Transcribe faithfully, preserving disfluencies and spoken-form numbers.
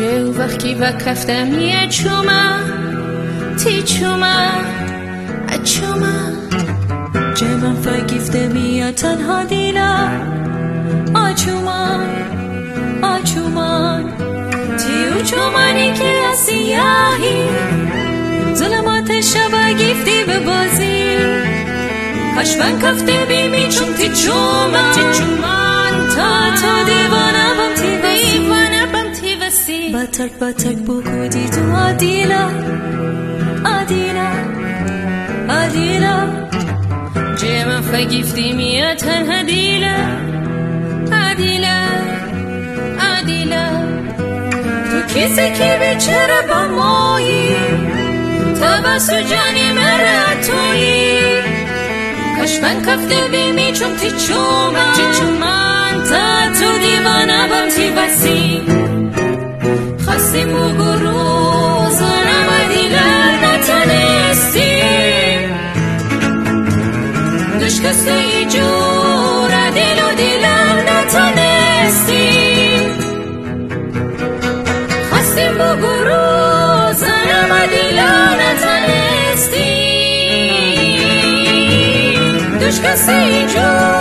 جو وقتی و کفتم یه چوما تی چوما اچوما جمع فگیفته میا تنها دیلا آچومان آچومان تیو چومانی که از سیاهی ظلمات شب گیفتی به بازی هشمن کفته بیمی چون تی چومان تی چومان تا تو دیوانه بم تی دیوانه بم تی وسی بطرک بطرک بکودی تو عدیلا عدیلا عدیلا جمع فگیفتی میا تنها دیلا عدیلا عدیلا تو کسی که بیچاره با مایی تبسو جانی مره تویی کشمن کفته بیمی چون تی چومان تی چومان تا تو دیوانه بم تی وسی خستی موگو روزانم عدیلا نتنستی دشکسته ای جور عدیل و دیلم نتنستی خستی موگو روزانم عدیلا نتنستی دشکسته ای جور